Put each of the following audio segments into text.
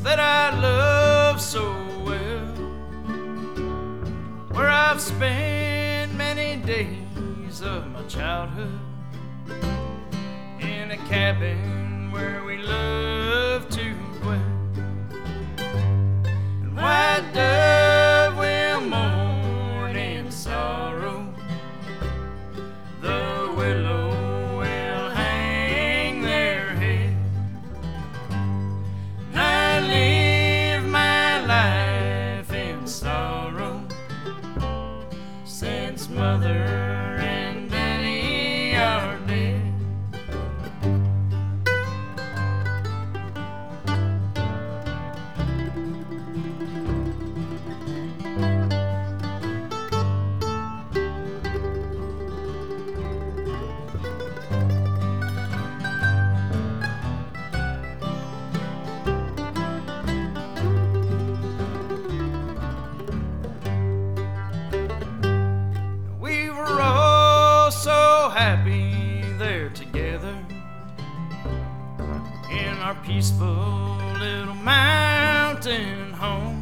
that I love so well, where I've spent many days of my childhood, in a cabin where we love to dwell. And white dove will mourn in sorrow, the willow will hang their head. And I live my life in sorrow, since mother and daddy are dead. We were all so happy there together in our peaceful little mountain home.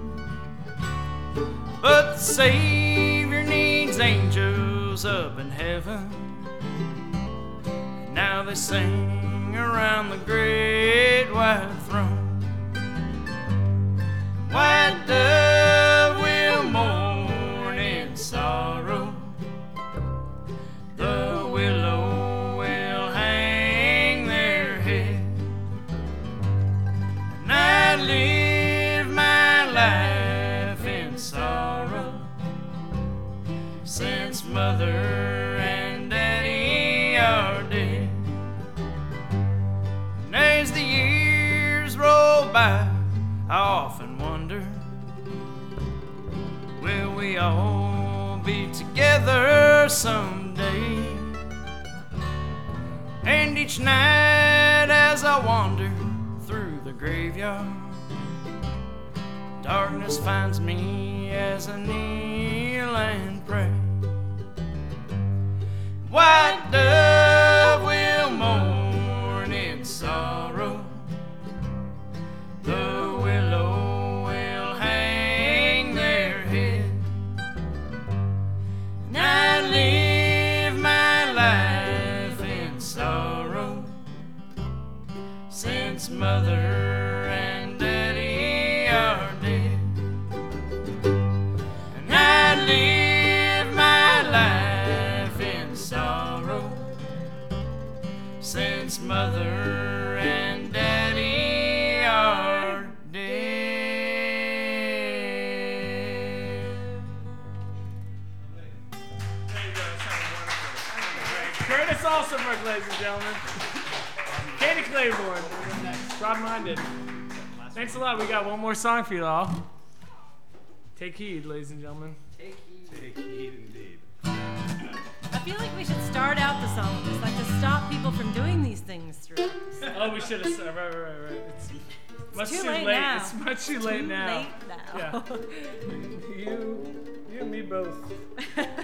But the Savior needs angels up in heaven, and now they sing around the great white throne. White dove will mourn in sorrow, the willow will hang their head. And I live my life in sorrow, since mother and daddy are dead. And as the years roll by, I often wonder, will we all be together someday? And each night as I wander through the graveyard, darkness finds me as I kneel and pray. White dove will mourn in sorrow, the willow will hang their head. And I live my life in sorrow, since mother and daddy are dead. And I live my life in sorrow, since mother and daddy are dead. There you go. That sounded wonderful. Curtis Alsabrook, ladies and gentlemen. Katie Claiborne. Broad-minded. Thanks a lot. We got one more song for you all. Take heed, ladies and gentlemen. Take heed. Take heed indeed. I feel like we should start out the song with this, like to stop people from doing these things throughout this. Oh, we should have. Right. It's much too too late late. now. It's much too late now. Late now. Yeah. You and me both.